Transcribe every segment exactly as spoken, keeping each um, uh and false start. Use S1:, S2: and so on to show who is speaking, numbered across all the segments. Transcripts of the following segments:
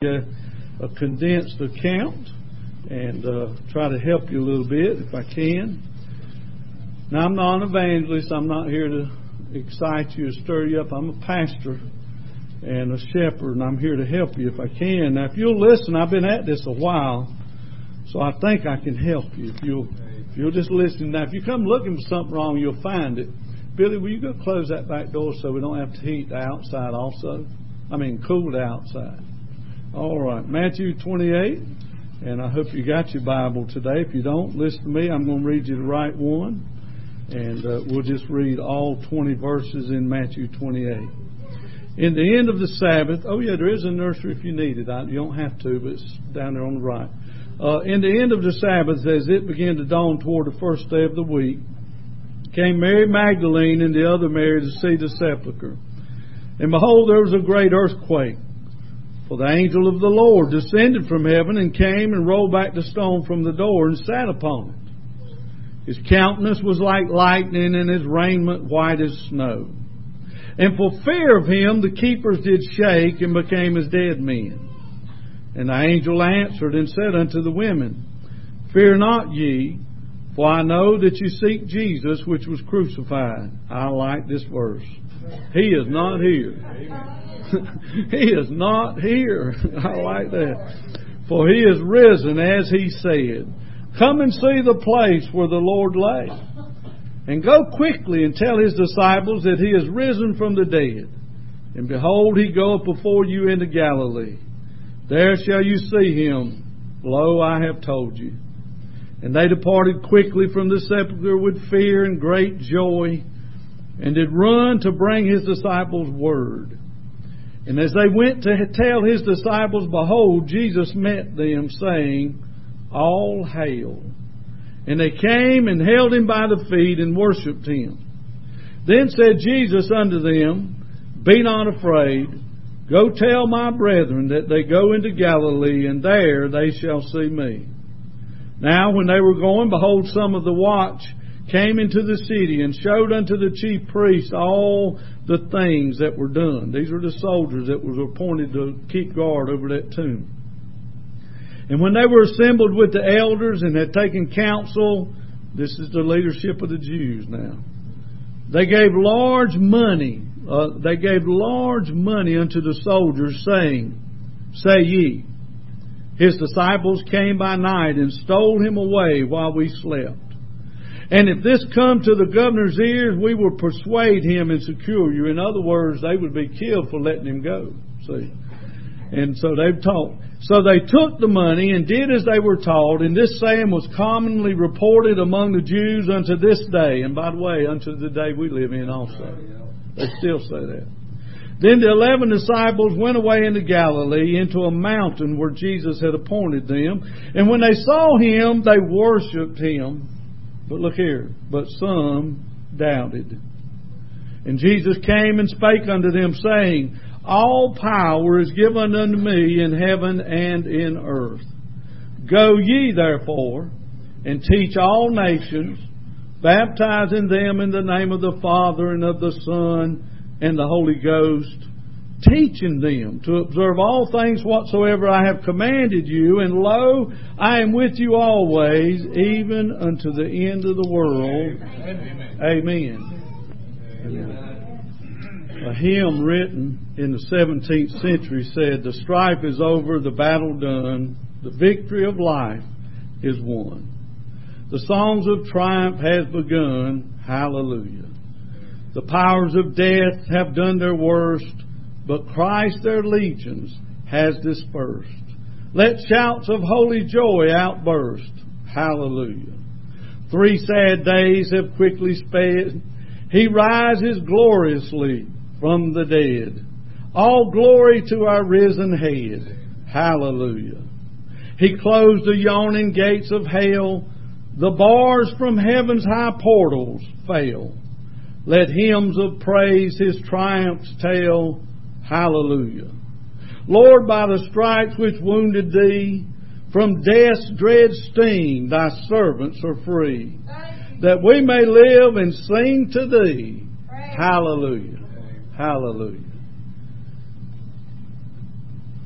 S1: a condensed account and uh, try to help you a little bit if I can. Now, I'm not an evangelist. I'm not here to excite you or stir you up. I'm a pastor and a shepherd, and I'm here to help you if I can. Now, if you'll listen, I've been at this a while, so I think I can help you. If you'll, if you'll just listen. Now, if you come looking for something wrong, you'll find it. Billy, will you go close that back door so we don't have to heat the outside also? I mean, cool the outside. All right, Matthew twenty-eight, and I hope you got your Bible today. If you don't, listen to me. I'm going to read you the right one, and uh, we'll just read all twenty verses in Matthew twenty-eight. In the end of the Sabbath, oh yeah, there is a nursery if you need it. I, you don't have to, but it's down there on the right. Uh, in the end of the Sabbath, as it began to dawn toward the first day of the week, came Mary Magdalene and the other Mary to see the sepulchre. And behold, there was a great earthquake. For the angel of the Lord descended from heaven and came and rolled back the stone from the door and sat upon it. His countenance was like lightning and his raiment white as snow. And for fear of him the keepers did shake and became as dead men. And the angel answered and said unto the women, Fear not ye, for I know that you seek Jesus which was crucified. I like this verse. He is not here. He is not here. I like that. For he is risen as he said. Come and see the place where the Lord lay. And go quickly and tell his disciples that he is risen from the dead. And behold, he goeth before you into Galilee. There shall you see him. Lo, I have told you. And they departed quickly from the sepulchre with fear and great joy, and did run to bring his disciples word. And as they went to tell his disciples, behold, Jesus met them, saying, All hail. And they came and held him by the feet and worshipped him. Then said Jesus unto them, Be not afraid. Go tell my brethren that they go into Galilee, and there they shall see me. Now when they were going, behold, some of the watch came into the city and showed unto the chief priests all the things that were done. These were the soldiers that were appointed to keep guard over that tomb. And when they were assembled with the elders and had taken counsel, this is the leadership of the Jews now, they gave large money, uh, they gave large money unto the soldiers, saying, Say ye, his disciples came by night and stole him away while we slept. And if this come to the governor's ears, we will persuade him and secure you. In other words, they would be killed for letting him go. See? And so they've taught. So they took the money and did as they were taught. And this saying was commonly reported among the Jews unto this day. And by the way, unto the day we live in also. They still say that. Then the eleven disciples went away into Galilee, into a mountain where Jesus had appointed them. And when they saw him, they worshipped him. But look here, but some doubted. And Jesus came and spake unto them, saying, All power is given unto me in heaven and in earth. Go ye therefore, and teach all nations, baptizing them in the name of the Father and of the Son and the Holy Ghost, teaching them to observe all things whatsoever I have commanded you, and lo, I am with you always, even unto the end of the world. Amen. Amen. Amen. A hymn written in the seventeenth century said, The strife is over, the battle done, the victory of life is won. The songs of triumph has begun, hallelujah. The powers of death have done their worst, but Christ their legions has dispersed. Let shouts of holy joy outburst. Hallelujah. Three sad days have quickly sped. He rises gloriously from the dead. All glory to our risen head. Hallelujah. He closed the yawning gates of hell. The bars from heaven's high portals fail. Let hymns of praise his triumphs tell. Hallelujah. Lord, by the stripes which wounded thee, from death's dread sting thy servants are free, that we may live and sing to thee. Hallelujah. Hallelujah.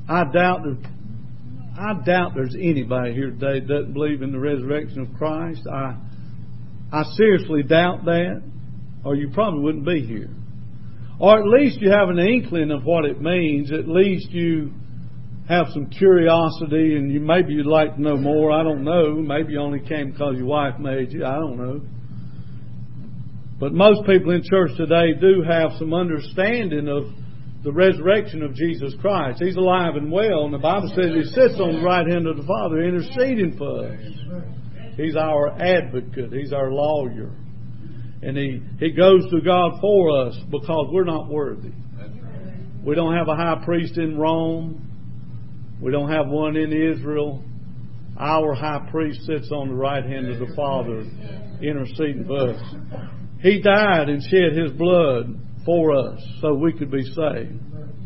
S1: I doubt that, I doubt there's anybody here today that doesn't believe in the resurrection of Christ. I I seriously doubt that, or you probably wouldn't be here. Or at least you have an inkling of what it means. At least you have some curiosity, and you maybe you'd like to know more. I don't know. Maybe you only came because your wife made you. I don't know. But most people in church today do have some understanding of the resurrection of Jesus Christ. He's alive and well, and the Bible says He sits on the right hand of the Father interceding for us. He's our advocate. He's our lawyer. And He, he goes to God for us because we're not worthy. We don't have a high priest in Rome. We don't have one in Israel. Our high priest sits on the right hand of the Father interceding for us. He died and shed His blood for us so we could be saved.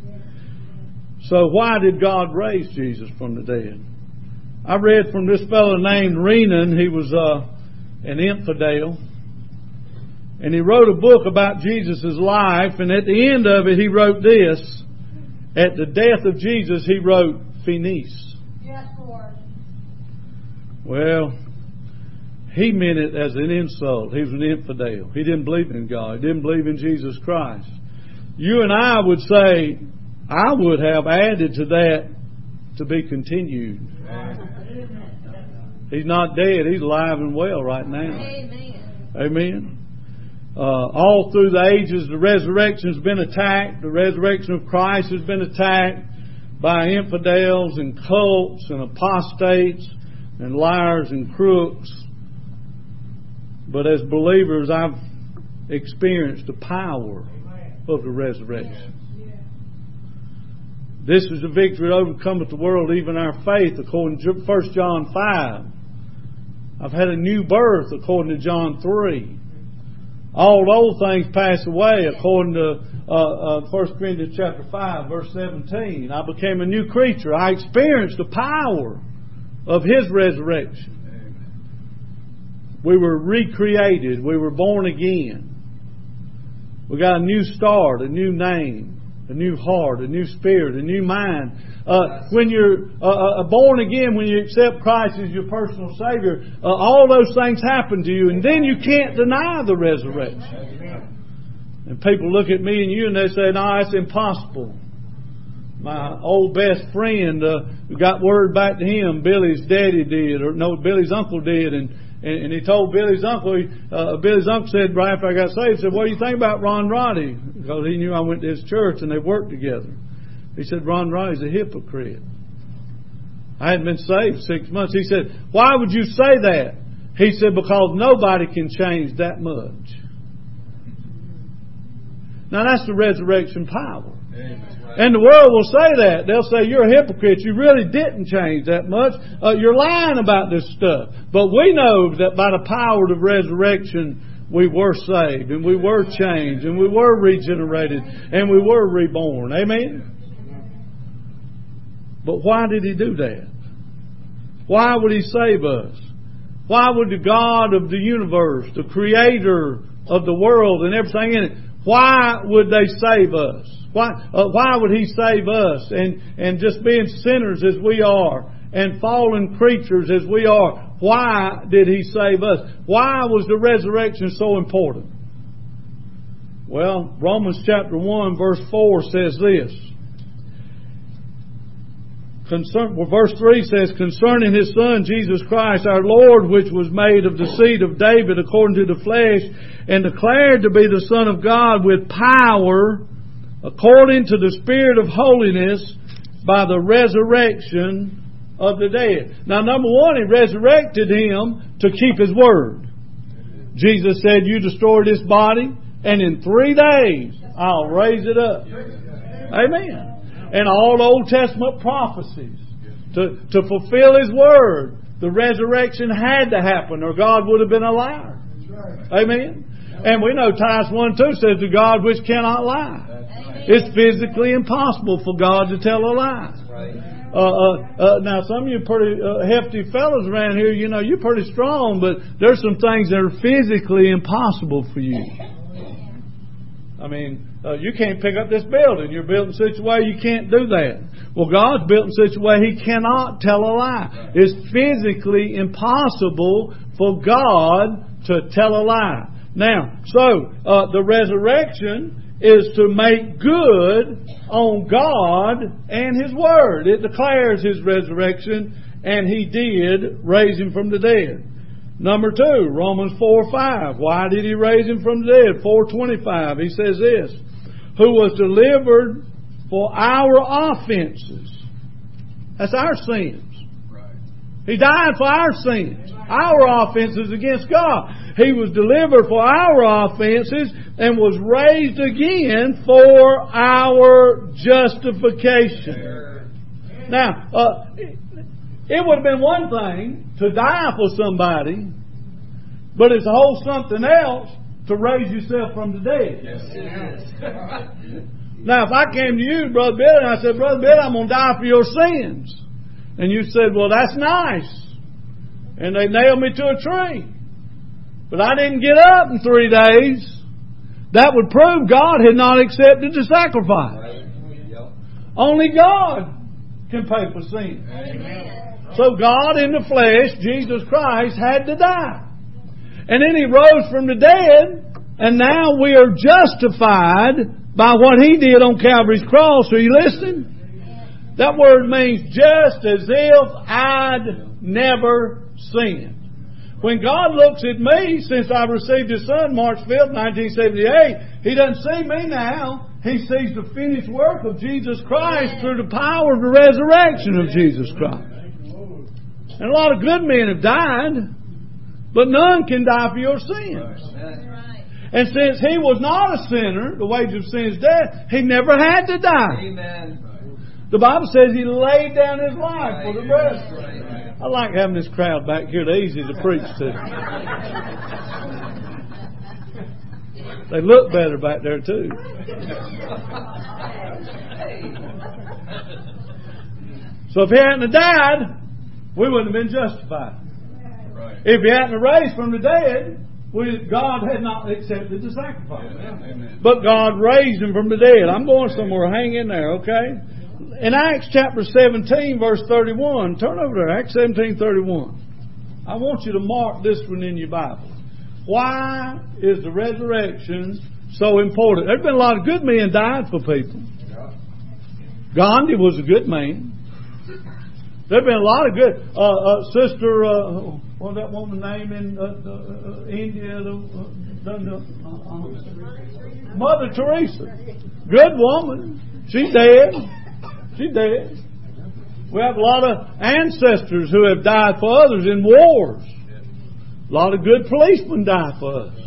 S1: So why did God raise Jesus from the dead? I read from this fellow named Renan. He was uh, an infidel. And he wrote a book about Jesus' life. And at the end of it, he wrote this. At the death of Jesus, he wrote, Finis.
S2: Yes, Lord.
S1: Well, he meant it as an insult. He was an infidel. He didn't believe in God. He didn't believe in Jesus Christ. You and I would say, I would have added to that to be continued. He's not dead. He's alive and well right now.
S2: Amen.
S1: Amen. Uh, all through the ages, the resurrection has been attacked. The resurrection of Christ has been attacked by infidels and cults and apostates and liars and crooks. But as believers, I've experienced the power of the resurrection. This is the victory that overcometh the world, even our faith, according to First John five. I've had a new birth, according to John three. All old things pass away, according to uh, uh, First Corinthians chapter five, verse seventeen. I became a new creature. I experienced the power of His resurrection. We were recreated. We were born again. We got a new start, a new name, a new heart, a new spirit, a new mind. Uh, when you're uh, uh, born again, when you accept Christ as your personal Savior, uh, all those things happen to you, and then you can't deny the resurrection. And people look at me and you and they say, no, it's impossible. My old best friend, uh, got word back to him, Billy's daddy did, or no, Billy's uncle did, and And, and he told Billy's uncle, uh, Billy's uncle said, right after I got saved, he said, what do you think about Ron Roddy? Because he knew I went to his church and they worked together. He said, Ron Roddy's a hypocrite. I hadn't been saved six months. He said, why would you say that? He said, because nobody can change that much. Now that's the resurrection power. Amen. And the world will say that. They'll say, you're a hypocrite. You really didn't change that much. Uh, you're lying about this stuff. But we know that by the power of resurrection, we were saved, and we were changed, and we were regenerated, and we were reborn. Amen? But why did He do that? Why would He save us? Why would the God of the universe, the Creator of the world and everything in it, why would they save us? Why, uh, why would He save us? And, and just being sinners as we are, and fallen creatures as we are, why did He save us? Why was the resurrection so important? Well, Romans chapter one verse four says this. Concern, well, verse three says, concerning His Son, Jesus Christ, our Lord, which was made of the seed of David according to the flesh, and declared to be the Son of God with power, according to the Spirit of holiness, by the resurrection of the dead. Now, number one, He resurrected Him to keep His word. Jesus said, you destroy this body, and in three days I'll raise it up. Amen. And all Old Testament prophecies, to, to fulfill His word, the resurrection had to happen, or God would have been a liar. Amen. And we know Titus one two says, to God which cannot lie. It's physically impossible for God to tell a lie. Uh, uh, uh, now, some of you pretty uh, hefty fellows around here, you know, you're pretty strong, but there's some things that are physically impossible for you. I mean, uh, you can't pick up this building. You're built in such a way you can't do that. Well, God's built in such a way He cannot tell a lie. It's physically impossible for God to tell a lie. Now, so uh, the resurrection is to make good on God and His Word. It declares His resurrection, and He did raise Him from the dead. Number two, Romans four five. Why did He raise Him from the dead? four twenty-five. He says this, who was delivered for our offenses. That's our sins. Right. He died for our sins. Our offenses against God. He was delivered for our offenses and was raised again for our justification. Now, uh, it would have been one thing to die for somebody, but it's a whole something else to raise yourself from the dead. Yes. Now, if I came to you, Brother Bill, and I said, Brother Bill, I'm going to die for your sins. And you said, well, that's nice. And they nailed me to a tree. But I didn't get up in three days. That would prove God had not accepted the sacrifice. Yep. Only God can pay for sin. Amen. So God in the flesh, Jesus Christ, had to die. And then He rose from the dead, and now we are justified by what He did on Calvary's cross. Are you listening? That word means just as if I'd never sinned. When God looks at me, since I received His Son March fifth, nineteen seventy-eight, He doesn't see me now. He sees the finished work of Jesus Christ through the power of the resurrection of Jesus Christ. And a lot of good men have died, but none can die for your sins. And since He was not a sinner, the wage of sin is death, He never had to die. Amen. The Bible says He laid down His life for the brethren. I like having this crowd back here. They're easy to preach to. They look better back there too. So if He hadn't died, we wouldn't have been justified. If He hadn't raised from the dead, we, God had not accepted the sacrifice. Amen. But God raised Him from the dead. I'm going somewhere. Hang in there, okay? In Acts chapter seventeen, verse thirty-one, turn over there, Acts seventeen, thirty-one. I want you to mark this one in your Bible. Why is the resurrection so important? There's been a lot of good men died for people. Gandhi was a good man. There's been a lot of good. Uh, uh, Sister, uh, what's that woman's name in uh, uh, India? Uh, uh, uh, Mother Teresa. Good woman. She's dead. She's dead. We have a lot of ancestors who have died for others in wars. A lot of good policemen died for us.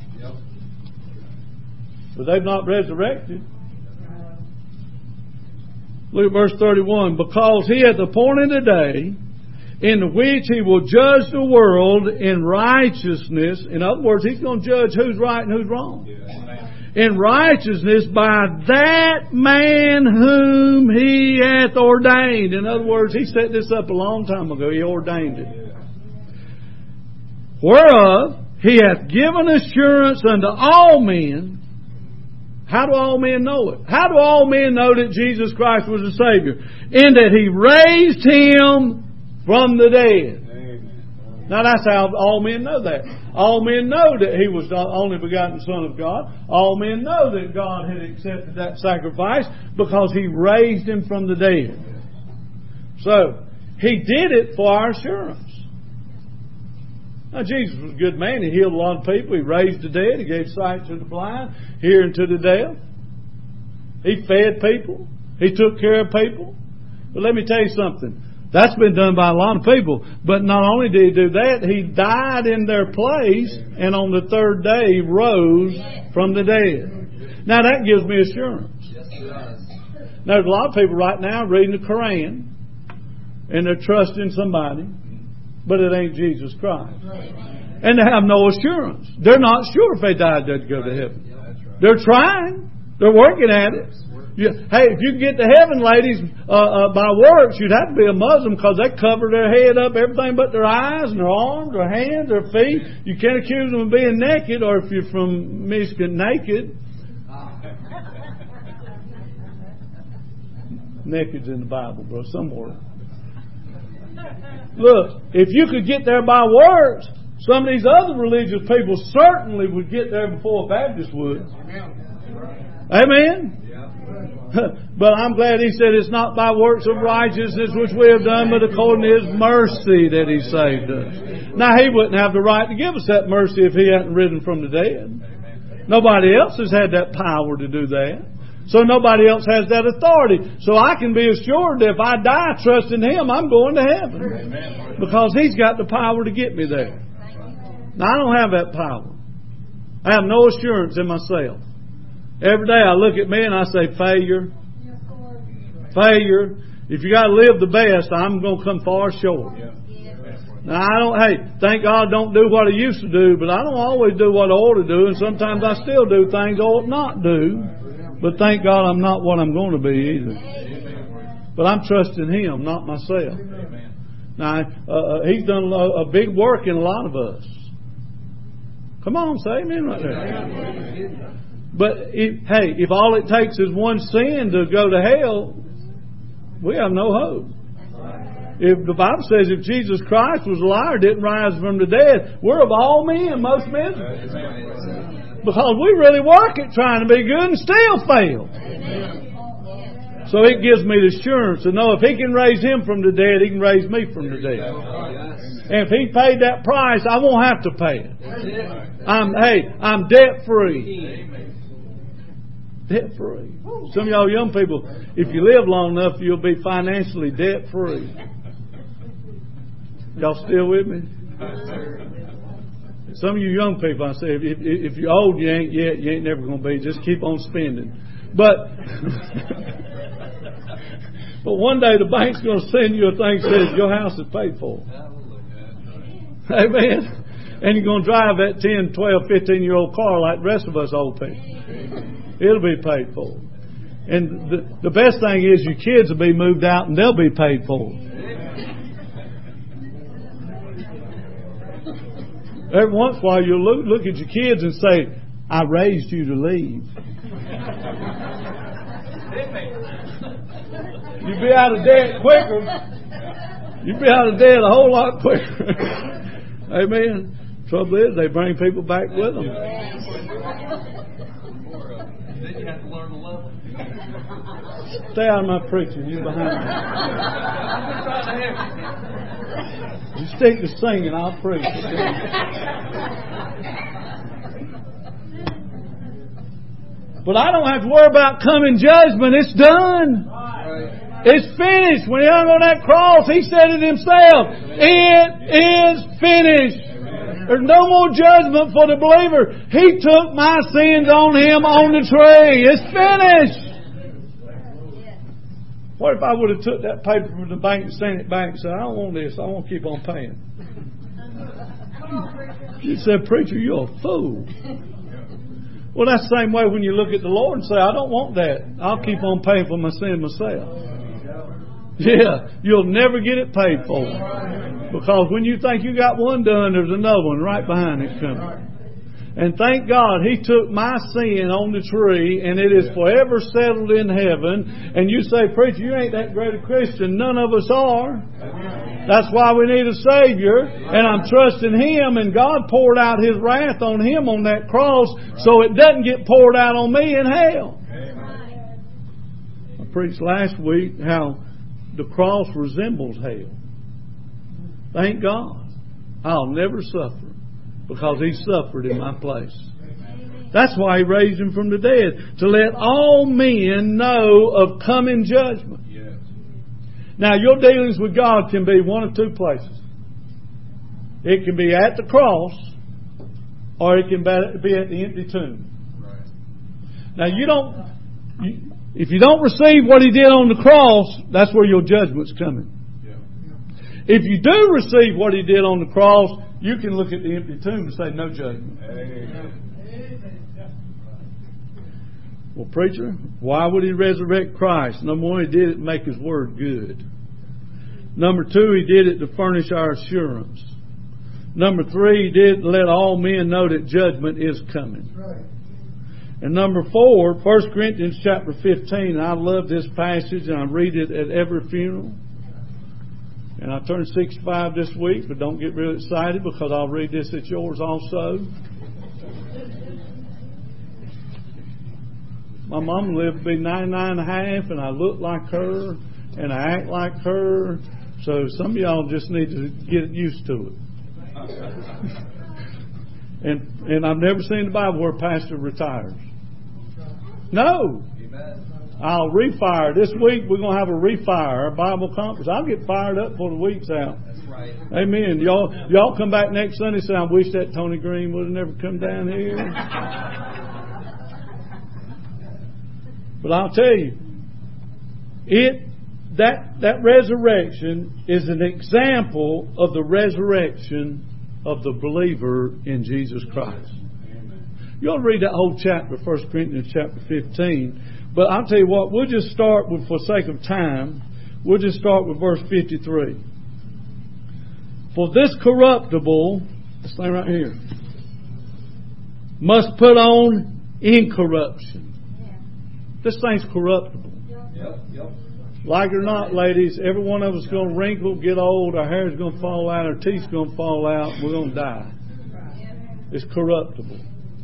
S1: But they've not resurrected. Look at verse thirty-one. Because He hath appointed a day in which He will judge the world in righteousness. In other words, He's going to judge who's right and who's wrong. In righteousness by that man whom He hath ordained. In other words, He set this up a long time ago. He ordained it. Whereof He hath given assurance unto all men. How do all men know it? How do all men know that Jesus Christ was the Savior? In that He raised Him from the dead. Amen. Now that's how all men know that. All men know that He was the only begotten Son of God. All men know that God had accepted that sacrifice because He raised Him from the dead. So, He did it for our assurance. Now, Jesus was a good man. He healed a lot of people. He raised the dead. He gave sight to the blind, hearing to the deaf. He fed people. He took care of people. But let me tell you something. That's been done by a lot of people. But not only did He do that, He died in their place, and on the third day rose from the dead. Now that gives me assurance. Now there's a lot of people right now reading the Quran, and they're trusting somebody, but it ain't Jesus Christ. And they have no assurance. They're not sure if they died they'd go to heaven. They're trying. They're working at it. You, hey, if you can get to heaven, ladies, uh, uh, by works, you'd have to be a Muslim because they cover their head up, everything but their eyes and their arms, their hands, their feet. You can't accuse them of being naked, or if you're from Michigan, naked. Naked's in the Bible, bro, somewhere. Look, if you could get there by works, some of these other religious people certainly would get there before a Baptist would. Amen? But I'm glad he said it's not by works of righteousness which we have done, but according to His mercy that He saved us. Now, He wouldn't have the right to give us that mercy if He hadn't risen from the dead. Nobody else has had that power to do that. So nobody else has that authority. So I can be assured that if I die trusting Him, I'm going to heaven. Because He's got the power to get me there. Now, I don't have that power. I have no assurance in myself. Every day I look at me and I say, failure. Failure. If you got to live the best, I'm going to come far short. Now, I don't, hey, thank God I don't do what I used to do, but I don't always do what I ought to do, and sometimes I still do things I ought not do. But thank God I'm not what I'm going to be either. But I'm trusting Him, not myself. Now, uh, He's done a, a big work in a lot of us. Come on, say amen right there. But, if, hey, if all it takes is one sin to go to hell, we have no hope. If the Bible says if Jesus Christ was a liar, didn't rise from the dead, we're of all men most miserable. Because we really work at trying to be good and still fail. So it gives me the assurance to know if He can raise Him from the dead, He can raise me from the dead. And if He paid that price, I won't have to pay it. I'm, hey, I'm debt free. Debt free. Some of y'all young people, if you live long enough, you'll be financially debt free. Y'all still with me? Some of you young people, I say, if, if, if you're old, you ain't yet, you ain't never going to be. Just keep on spending. But but one day the bank's going to send you a thing that says your house is paid for. Amen. And you're going to drive that ten, twelve, fifteen year old car like the rest of us old people. It'll be paid for. And the, the best thing is your kids will be moved out and they'll be paid for. Every once in a while you'll look, look at your kids and say, I raised you to leave. You'll be out of debt quicker. You'll be out of debt a whole lot quicker. Amen. Trouble is, they bring people back with them.
S3: Then you have to learn to love them.
S1: Stay out of my preaching. You're behind me.
S3: I'm trying to help you.
S1: You stick to singing, I'll preach. But I don't have to worry about coming judgment. It's done. It's finished. When He hung on that cross, He said it Himself. It is finished. There's no more judgment for the believer. He took my sins on Him on the tree. It's finished. What if I would have took that paper from the bank and sent it back and said, I don't want this. I want to keep on paying. You said, preacher, you're a fool. Well, that's the same way when you look at the Lord and say, I don't want that. I'll keep on paying for my sin myself. Yeah, you'll never get it paid for. Because when you think you got one done, there's another one right behind it coming. And thank God He took my sin on the tree and it is forever settled in heaven. And you say, preacher, you ain't that great a Christian. None of us are. That's why we need a Savior. And I'm trusting Him, and God poured out His wrath on Him on that cross so it doesn't get poured out on me in hell. I preached last week how the cross resembles hell. Thank God. I'll never suffer because He suffered in my place. That's why He raised Him from the dead, to let all men know of coming judgment. Yes. Now, your dealings with God can be one of two places. It can be at the cross, or it can be at the empty tomb. Right. Now, you don't. You, if you don't receive what He did on the cross, that's where your judgment's coming. Yeah. If you do receive what He did on the cross, you can look at the empty tomb and say, no judgment. Amen. Well, preacher, why would He resurrect Christ? Number one, He did it to make His word good. Number two, He did it to furnish our assurance. Number three, He did it to let all men know that judgment is coming. And number four, First Corinthians chapter fifteen. I love this passage, and I read it at every funeral. And I turned sixty-five this week, but don't get real excited because I'll read this at yours also. My mom lived to be ninety-nine and a half, and I look like her, and I act like her. So some of y'all just need to get used to it. and and I've never seen the Bible where a pastor retires. No. I'll refire. This week we're going to have a refire, a Bible conference. I'll get fired up before the week's out.
S3: That's right.
S1: Amen. Y'all, y'all come back next Sunday and say, I wish that Tony Green would have never come down here. But I'll tell you, it that that resurrection is an example of the resurrection of the believer in Jesus Christ. You ought to read that whole chapter, First Corinthians chapter fifteen. But I'll tell you what, we'll just start with, for sake of time, we'll just start with verse fifty-three. For this corruptible, this thing right here, must put on incorruption. This thing's corruptible.
S3: Yep, yep.
S1: Like it or not, ladies, every one of us is going to wrinkle, get old, our hair's going to fall out, our teeth's going to fall out, we're going to die. It's corruptible.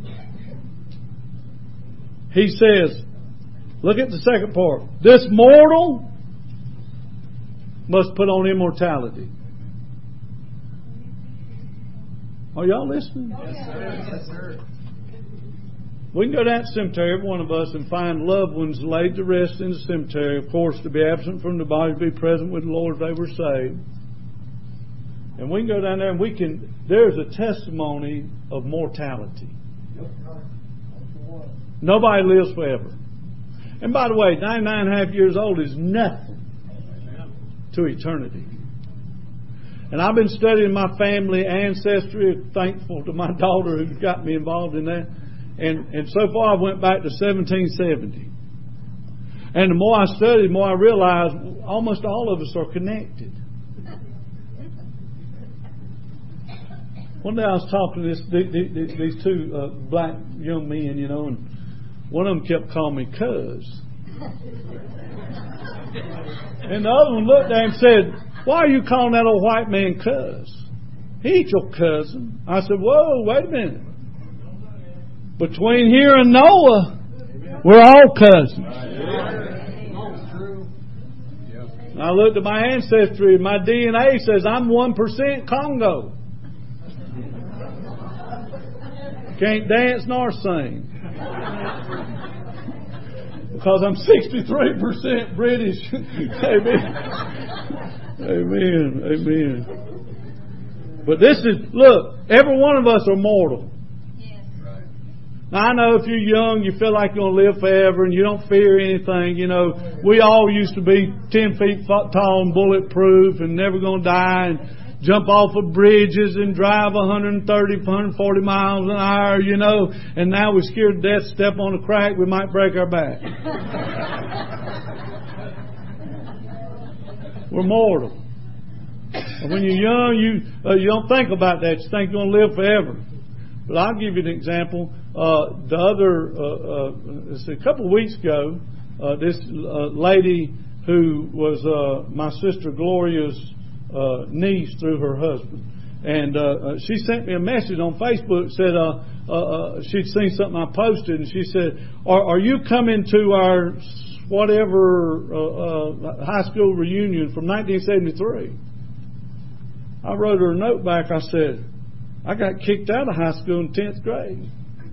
S1: He says, look at the second part. This mortal must put on immortality. Are y'all listening?
S3: Yes, sir. Yes, sir.
S1: We can go down to the cemetery, every one of us, and find loved ones laid to rest in the cemetery. Of course, to be absent from the body, to be present with the Lord if they were saved. And we can go down there and we can, there's a testimony of mortality. Nobody lives forever. And by the way, ninety-nine and a half years old is nothing to eternity. And I've been studying my family ancestry, thankful to my daughter who got me involved in that. And, and so far I went back to seventeen seventy. And the more I studied, the more I realized almost all of us are connected. One day I was talking to this, these, these two uh, black young men, you know, and one of them kept calling me cuz. And the other one looked at him and said, why are you calling that old white man cuz? He ain't your cousin. I said, whoa, wait a minute. Between here and Noah, we're all cousins. I looked at my ancestry. My D N A says I'm one percent Congo. Can't dance nor sing. Because I'm sixty-three percent British. Amen. Amen. Amen. But this is, look, every one of us are mortal. Now, I know if you're young, you feel like you're going to live forever and you don't fear anything. You know, we all used to be ten feet tall and bulletproof and never going to die and jump off of bridges and drive one thirty, one forty miles an hour, you know. And now we're scared to death, step on a crack, we might break our back. We're mortal. And when you're young, you uh, you don't think about that. You think you're going to live forever. But I'll give you an example. Uh, the other, uh, uh, a couple of weeks ago, uh, this uh, lady who was uh, my sister Gloria's uh, niece through her husband, and uh, she sent me a message on Facebook. Said uh, uh, uh, she'd seen something I posted, and she said, "Are, are you coming to our whatever uh, uh, high school reunion from nineteen seventy-three?" I wrote her a note back. I said, I got kicked out of high school in tenth grade.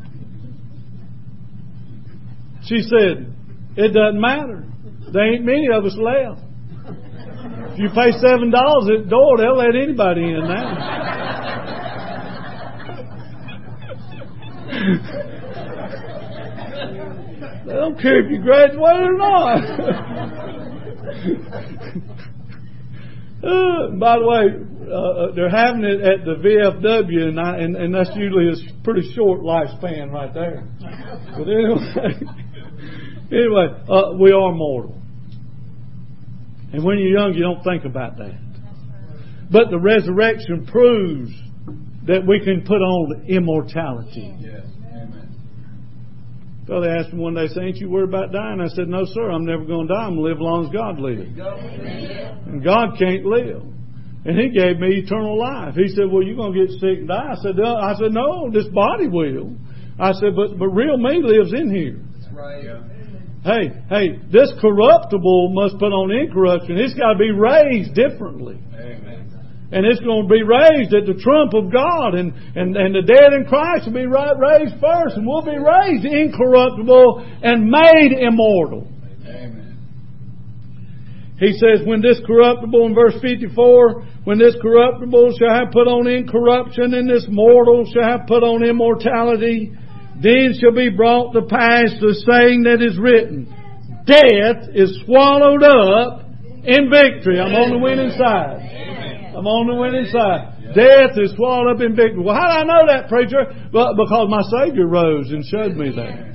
S1: She said, it doesn't matter. There ain't many of us left. If you pay seven dollars at the door, they'll let anybody in now. They don't care if you graduated or not. uh, by the way, Uh, they're having it at the V F W, and, I, and, and that's usually a pretty short lifespan right there. But anyway, anyway, uh, we are mortal. And when you're young, you don't think about that. But the resurrection proves that we can put on immortality.
S3: Yes. Amen.
S1: So they asked me one day, say, ain't you worried about dying? I said, no, sir, I'm never going to die. I'm going to live as long as God lives. And God can't live. And He gave me eternal life. He said, well, you're going to get sick and die. I said, no, I said, no, this body will. I said, but, but real me lives in here.
S3: That's right. Yeah.
S1: Hey, hey, this corruptible must put on incorruption. It's got to be raised differently.
S3: Amen.
S1: And it's going to be raised at the trump of God. And, and, and the dead in Christ will be raised first. And we'll be raised incorruptible and made immortal.
S3: Amen.
S1: He says, when this corruptible, in verse fifty-four, when this corruptible shall have put on incorruption, and this mortal shall have put on immortality, then shall be brought to pass the saying that is written, death is swallowed up in victory. I'm on the winning side. I'm on the winning side. Death is swallowed up in victory. Well, how do I know that, preacher? Well, because my Savior rose and showed me that.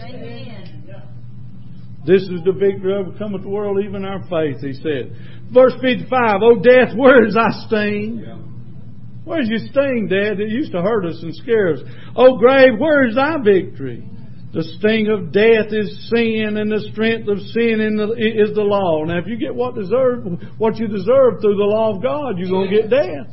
S1: This is the victory overcometh the world, even our faith, He said. Verse fifty-five, O death, where is thy sting? Where's your sting, Dad? It used to hurt us and scare us. O grave, where is thy victory? The sting of death is sin, and the strength of sin in the, is the law. Now, if you get what deserve, what you deserve through the law of God, you're going to get death.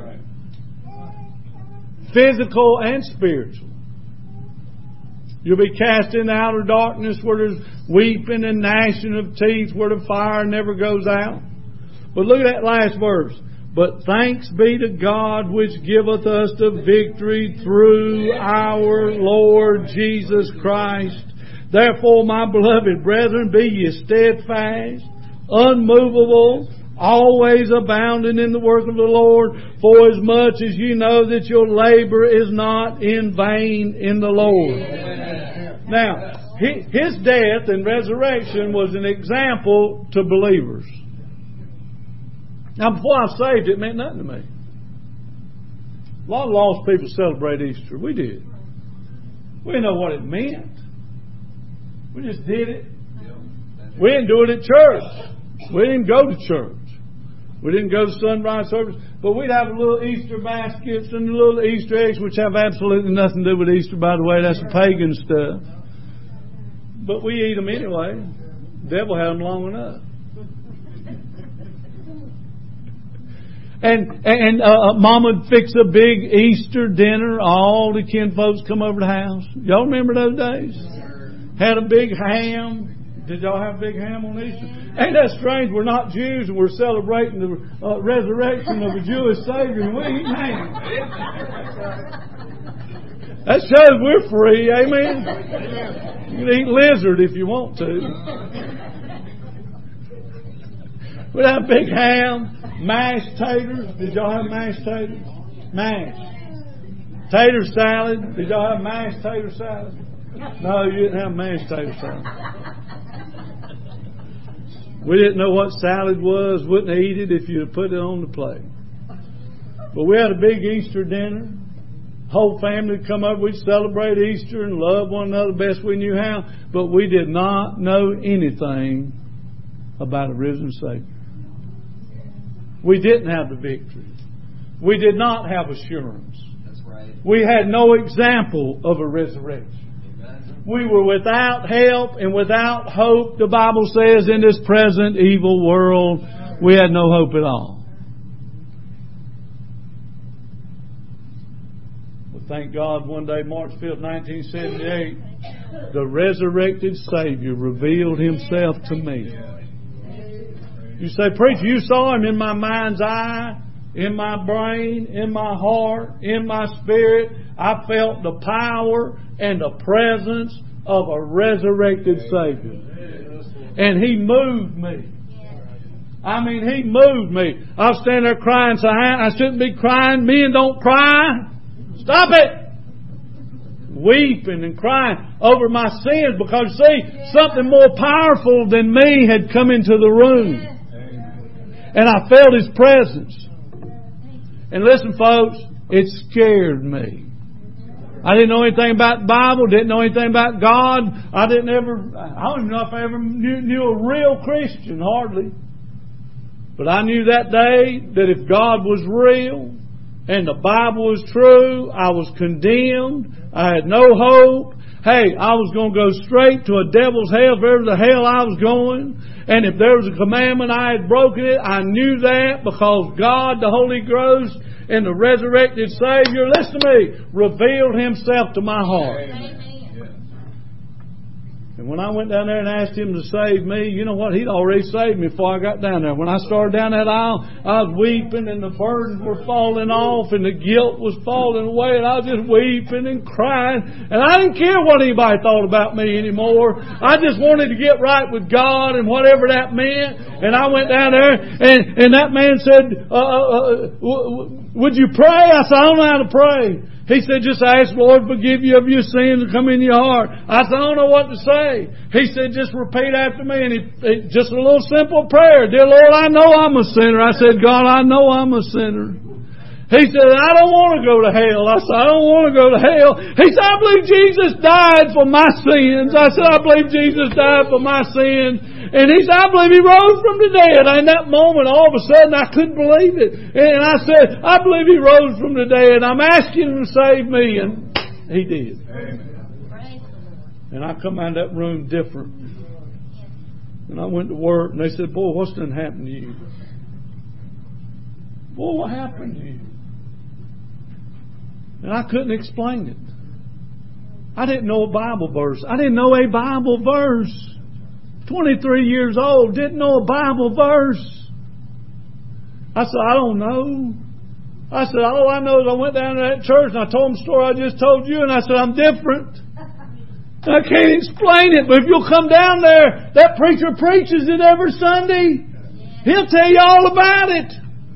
S1: Physical and spiritual. You'll be cast in the outer darkness where there's weeping and gnashing of teeth, where the fire never goes out. But look at that last verse. But thanks be to God which giveth us the victory through our Lord Jesus Christ. Therefore, my beloved brethren, be ye steadfast, unmovable, always abounding in the work of the Lord, for as much as you know that your labor is not in vain in the Lord. Now, His death and resurrection was an example to believers. Now, before I was saved, it meant nothing to me. A lot of lost people celebrate Easter. We did. We didn't know what it meant. We just did it. We didn't do it at church. We didn't go to church. We didn't go to sunrise service. But we'd have little Easter baskets and little Easter eggs, which have absolutely nothing to do with Easter, by the way. That's pagan stuff. But we eat them anyway. The devil had them long enough. And and uh, Mama would fix a big Easter dinner. All the kinfolks come over the house. Y'all remember those days? Had a big ham. Did y'all have a big ham on Easter? Ain't that strange? We're not Jews and we're celebrating the uh, resurrection of the Jewish Savior and we eat ham. That shows we're free. Amen? You can eat lizard if you want to. We'd have a big ham. Mashed taters. Did y'all have mashed taters? Mashed. Tater salad. Did y'all have mashed tater salad? No, you didn't have mashed tater salad. We didn't know what salad was. Wouldn't eat it if you put it on the plate. But we had a big Easter dinner. Whole family would come over. We'd celebrate Easter and love one another best we knew how. But we did not know anything about a risen Savior. We didn't have the victory. We did not have assurance.
S3: That's right.
S1: We had no example of a resurrection. Amen. We were without help and without hope. The Bible says in this present evil world, we had no hope at all. But thank God one day, March fifth, nineteen seventy-eight, the resurrected Savior revealed Himself to me. You say, preacher, you saw Him in my mind's eye, in my brain, in my heart, in my spirit. I felt the power and the presence of a resurrected Savior. And He moved me. I mean, He moved me. I was standing there crying, so I, I shouldn't be crying. Men don't cry. Stop it! Weeping and crying over my sins because, see, something more powerful than me had come into the room. And I felt His presence. And listen, folks, it scared me. I didn't know anything about the Bible, didn't know anything about God. I didn't ever, I don't even know if I ever knew, knew a real Christian, hardly. But I knew that day that if God was real and the Bible was true, I was condemned. I had no hope. hey, I was going to go straight to a devil's hell, if there was a hell I was going. And if there was a commandment, I had broken it. I knew that because God, the Holy Ghost, and the resurrected Savior, listen to me, revealed Himself to my heart.
S2: Amen.
S1: And when I went down there and asked Him to save me, you know what? He'd already saved me before I got down there. When I started down that aisle, I was weeping and the burdens were falling off and the guilt was falling away and I was just weeping and crying. And I didn't care what anybody thought about me anymore. I just wanted to get right with God and whatever that meant. And I went down there and, and that man said, uh, uh, uh, would you pray? I said, I don't know how to pray. He said, just ask the Lord to forgive you of your sins and come in your heart. I said, I don't know what to say. He said, just repeat after me. And he, he, just a little simple prayer. Dear Lord, I know I'm a sinner. I said, God, I know I'm a sinner. He said, I don't want to go to hell. I said, I don't want to go to hell. He said, I believe Jesus died for my sins. I said, I believe Jesus died for my sins. And he said, I believe He rose from the dead. And in that moment, all of a sudden, I couldn't believe it. And I said, I believe He rose from the dead. I'm asking Him to save me. And He did.
S2: Praise the Lord.
S1: And I come out of that room different. And I went to work, and they said, boy, what's done happened to you? Boy, what happened to you? And I couldn't explain it. I didn't know a Bible verse. I didn't know a Bible verse. twenty-three years old, didn't know a Bible verse. I said, I don't know. I said, all I know is I went down to that church and I told them the story I just told you, and I said, I'm different. And I can't explain it, but if you'll come down there, that preacher preaches it every Sunday. He'll tell you all about it.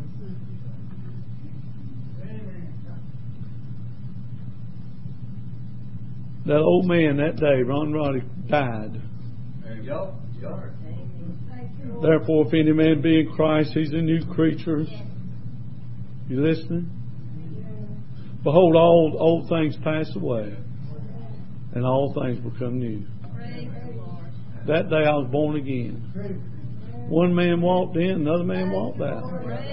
S1: That old man that day, Ron Roddy, died. Therefore, if any man be in Christ, he's a new creature. You listening? Behold, all old things pass away, and all things become new. That day I was born again. One man walked in, another man walked out.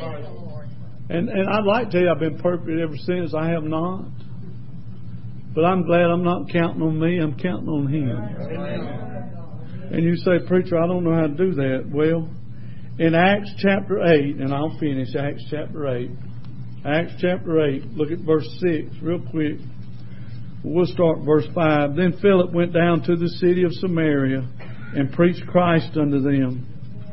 S1: And and I'd like to tell you I've been perfect ever since. I have not. But I'm glad I'm not counting on me. I'm counting on Him. And you say, preacher, I don't know how to do that. Well, in Acts chapter eight, and I'll finish Acts chapter eight. Acts chapter eight, look at verse six real quick. We'll start verse five. Then Philip went down to the city of Samaria and preached Christ unto them.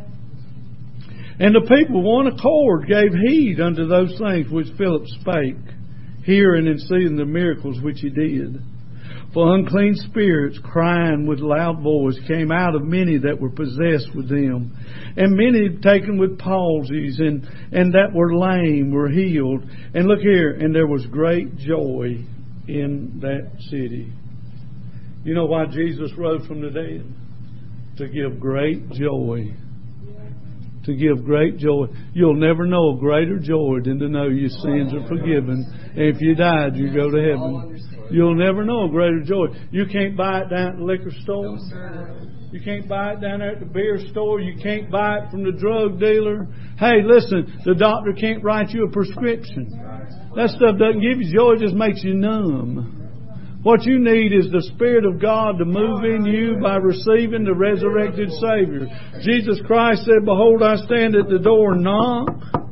S1: And the people, one accord, gave heed unto those things which Philip spake, hearing and seeing the miracles which he did. For unclean spirits, crying with loud voice, came out of many that were possessed with them. And many taken with palsies, and, and that were lame were healed. And look here, and there was great joy in that city. You know why Jesus rose from the dead? To give great joy. To give great joy. You'll never know a greater joy than to know your sins are forgiven. And if you died, you go to heaven. You'll never know a greater joy. You can't buy it down at the liquor store. You can't buy it down there at the beer store. You can't buy it from the drug dealer. Hey, listen, the doctor can't write you a prescription. That stuff doesn't give you joy. It just makes you numb. What you need is the Spirit of God to move in you by receiving the resurrected Savior. Jesus Christ said, behold, I stand at the door and knock.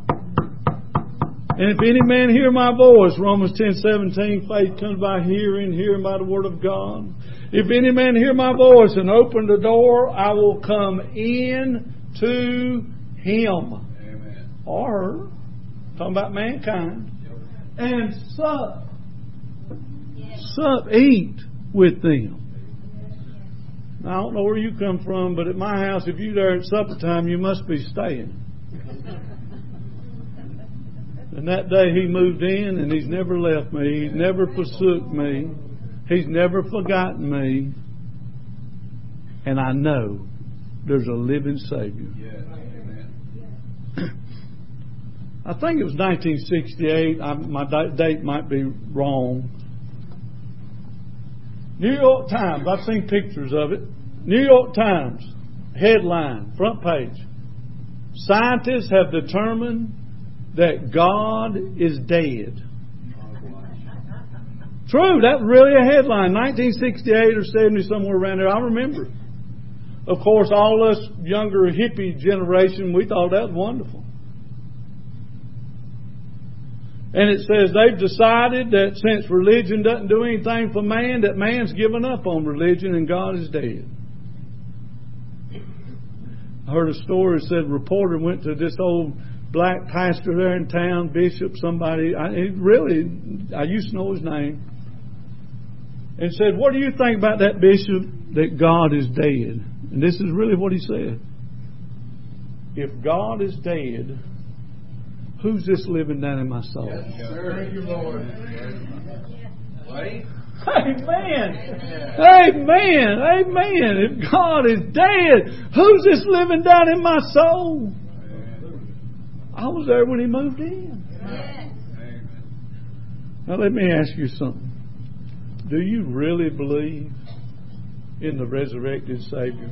S1: And if any man hear my voice, Romans ten seventeen, faith comes by hearing, hearing by the Word of God. If any man hear my voice and open the door, I will come in to him. Amen. Or, talking about mankind, and sup. Sup, eat with them. Now, I don't know where you come from, but at my house, if you're there at supper time, you must be staying. And that day He moved in, and He's never left me. He's never forsook me. He's never forgotten me. And I know there's a living Savior. I think it was nineteen sixty-eight. I, my date might be wrong. New York Times. I've seen pictures of it. New York Times. Headline. Front page. Scientists have determined that God is dead. True, that's really a headline. nineteen sixty-eight or seventy, somewhere around there. I remember. Of course, all us younger hippie generation, we thought that was wonderful. And it says they've decided that since religion doesn't do anything for man, that man's given up on religion and God is dead. I heard a story that said a reporter went to this old black pastor there in town, bishop, somebody. I, it really, I used to know his name. And said, what do you think about that, bishop, that God is dead? And this is really what he said. If God is dead, who's this living down in my soul?
S3: Yes, sir. Thank you, Lord. Right?
S1: Amen. Amen. Amen. If God is dead, who's this living down in my soul? I was there when He moved in. Now let me ask you something. Do you really believe in the resurrected Savior?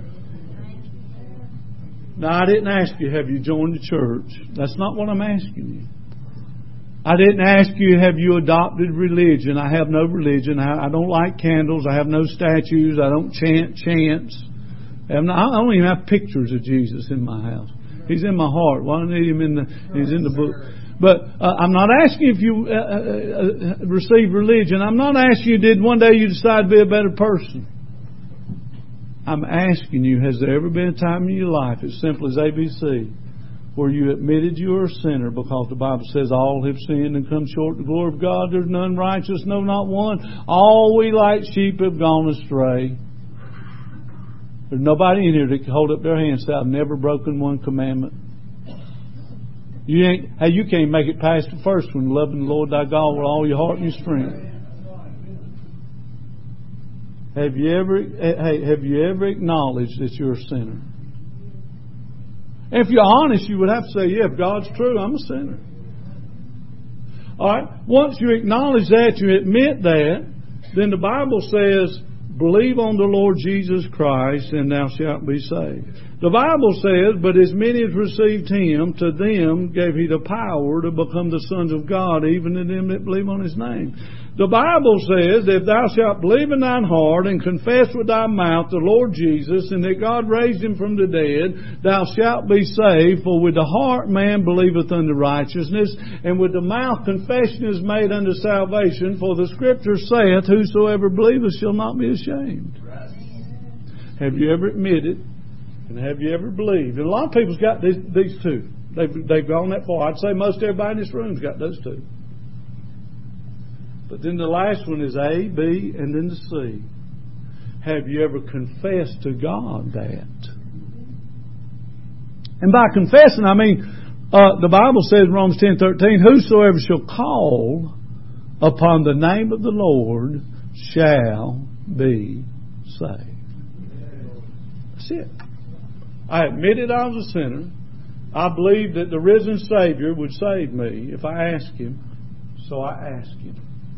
S1: Now, I didn't ask you, have you joined the church? That's not what I'm asking you. I didn't ask you, have you adopted religion? I have no religion. I, I don't like candles. I have no statues. I don't chant chants. I, have no, I don't even have pictures of Jesus in my house. He's in my heart. Why don't I need Him in the? He's in the book. But uh, I'm not asking if you uh, uh, receive religion. I'm not asking you, did one day you decide to be a better person? I'm asking you, has there ever been a time in your life, as simple as A B C, where you admitted you are a sinner, because the Bible says all have sinned and come short of the glory of God. There's none righteous, no, not one. All we like sheep have gone astray. There's nobody in here that can hold up their hands and say, I've never broken one commandment. You ain't, hey, you can't make it past the first one, loving the Lord thy God with all your heart and your strength. Have you ever, hey, have you ever acknowledged that you're a sinner? If you're honest, you would have to say, yeah, if God's true, I'm a sinner. All right. Once you acknowledge that, you admit that, then the Bible says, believe on the Lord Jesus Christ and thou shalt be saved. The Bible says, but as many as received Him, to them gave He the power to become the sons of God, even to them that believe on His name. The Bible says, if thou shalt believe in thine heart and confess with thy mouth the Lord Jesus, and that God raised Him from the dead, thou shalt be saved. For with the heart man believeth unto righteousness, and with the mouth confession is made unto salvation. For the Scripture saith, whosoever believeth shall not be ashamed. Have you ever admitted, and have you ever believed? And a lot of people's got these, these two. They've, they've gone that far. I'd say most everybody in this room's got those two. But then the last one is A, B, and then the C. Have you ever confessed to God that? And by confessing, I mean, uh, the Bible says in Romans ten thirteen, whosoever shall call upon the name of the Lord shall be saved. That's it. I admitted I was a sinner. I believed that the risen Savior would save me if I asked Him. So I asked Him.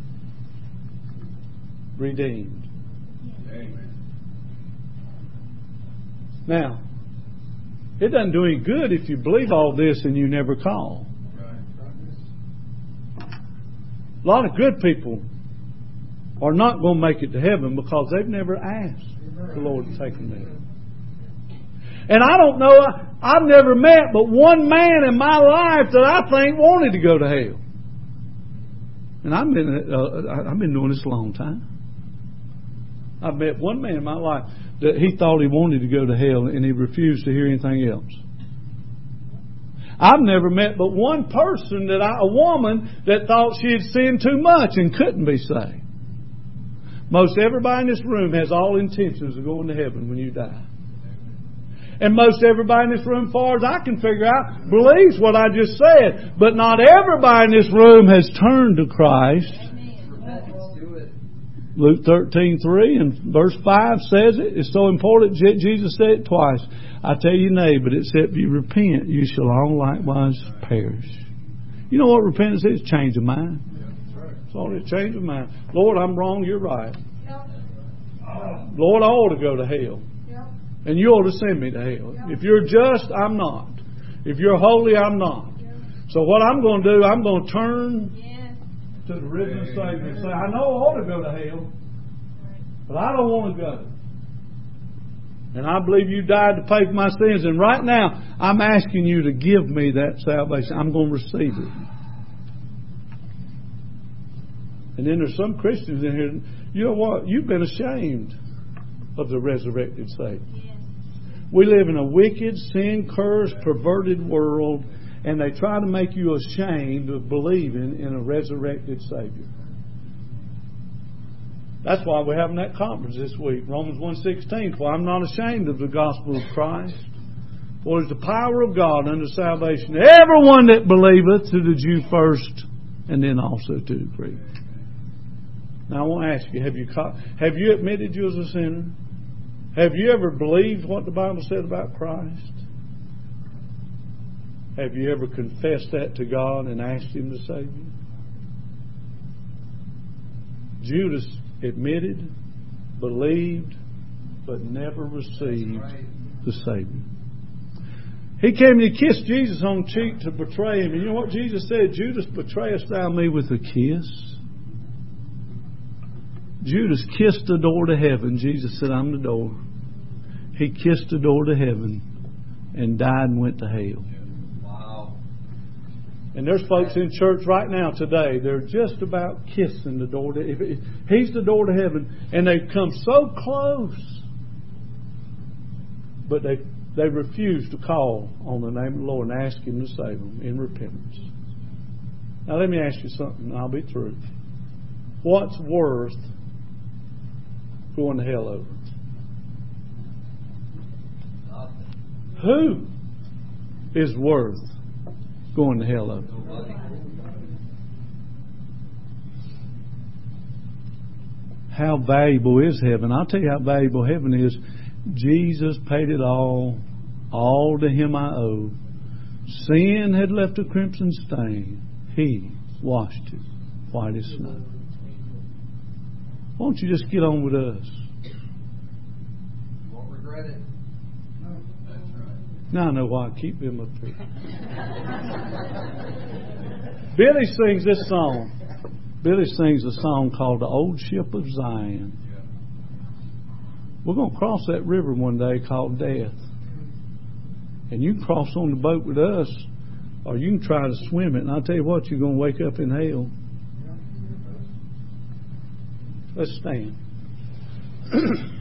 S1: Redeemed.
S3: Amen.
S1: Now, it doesn't do any good if you believe all this and you never call. A lot of good people are not going to make it to heaven because they've never asked the Lord to take them there. And I don't know, I've never met but one man in my life that I think wanted to go to hell. And I've been, uh, I've been doing this a long time. I've met one man in my life that he thought he wanted to go to hell and he refused to hear anything else. I've never met but one person, that I, a woman, that thought she had sinned too much and couldn't be saved. Most everybody in this room has all intentions of going to heaven when you die. And most everybody in this room, as far as I can figure out, believes what I just said. But not everybody in this room has turned to Christ. Luke thirteen three and verse five says it. It's so important. Jesus said it twice. I tell you, nay, but except you repent, you shall all likewise perish. You know what repentance is? Change of mind. It's all a change of mind. Lord, I'm wrong. You're right. Lord, I ought to go to hell. And you ought to send me to hell. If you're just, I'm not. If you're holy, I'm not. So what I'm going to do, I'm going to turn to the risen Savior and say, I know I ought to go to hell, but I don't want to go. And I believe you died to pay for my sins. And right now, I'm asking you to give me that salvation. I'm going to receive it. And then there's some Christians in here, you know what? You've been ashamed of the resurrected Savior. Yes. We live in a wicked, sin-cursed, perverted world, and they try to make you ashamed of believing in a resurrected Savior. That's why we're having that conference this week. Romans one sixteen. For I'm not ashamed of the gospel of Christ. For it is the power of God unto salvation to everyone that believeth, to the Jew first, and then also to the Greek. Now I want to ask you, have you have you admitted you as a sinner? Have you ever believed what the Bible said about Christ? Have you ever confessed that to God and asked Him to save you? Judas admitted, believed, but never received the Savior. He came and he kissed Jesus on the cheek to betray Him. And you know what Jesus said? Judas, betrayest thou me with a kiss? Judas kissed the door to heaven. Jesus said, I'm the door. He kissed the door to heaven and died and went to hell. And there's folks in church right now today, they're just about kissing the door to heaven. He's the door to heaven. And they've come so close. But they they refuse to call on the name of the Lord and ask Him to save them in repentance. Now let me ask you something, and I'll be through. What's worth going to hell over? Who is worth going to hell over? How valuable is heaven? I'll tell you how valuable heaven is. Jesus paid it all. All to Him I owe. Sin had left a crimson stain. He washed it white as snow. Won't you just get on with us?
S3: You won't regret it. That's right.
S1: Now I know why I keep them up here. Billy sings this song. Billy sings a song called The Old Ship of Zion. We're going to cross that river one day called death. And you can cross on the boat with us, or you can try to swim it. And I'll tell you what, you're going to wake up in hell. Let's stand.